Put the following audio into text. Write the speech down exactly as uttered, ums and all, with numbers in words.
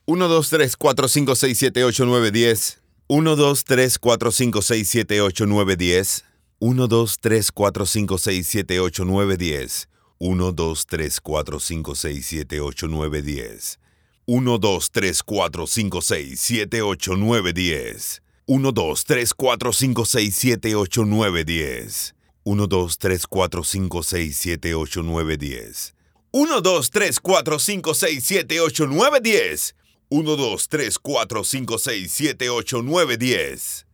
uno, dos, tres, cuatro, cinco, seis, siete, ocho, nueve, diez. uno, dos, tres, cuatro, cinco, seis, siete, ocho, nueve, diez. uno, dos, tres, cuatro, cinco, seis, siete, ocho, nueve, diez. uno, dos, tres, cuatro, cinco, seis, siete, ocho, nueve, diez. uno, dos, tres, cuatro, cinco, seis, siete, ocho, nueve, diez. uno, dos, tres, cuatro, cinco, seis, siete, ocho, nueve, diez. uno, dos, tres, cuatro, cinco, seis, siete, ocho, nueve, diez. uno, dos, tres, cuatro, cinco, seis, siete, ocho, nueve, diez. uno, dos, tres, cuatro, cinco, seis, siete, ocho, nueve, diez.